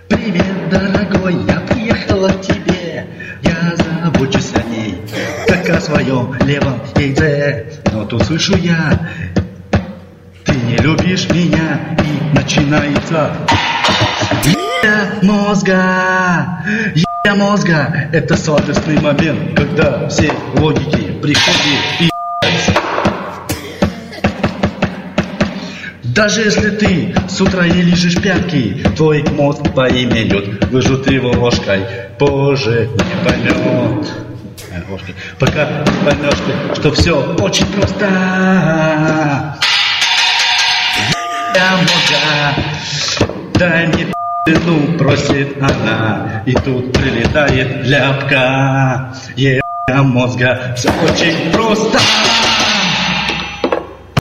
Привет, дорогой, я приехала к тебе. Я забочусь о ней, как о своем левом яйце. Но тут слышу я, ты не любишь меня, и начинается мозга. Мозга — это сладостный момент, когда все логики приходят и даже если ты с утра не лижешь пятки, твой мозг поймет, выжжут его ложкой, позже не поймет. Пока не поймешь, что все очень просто. Мозга, дай мне ну, просит она, и тут прилетает ляпка. Мозга, все очень просто.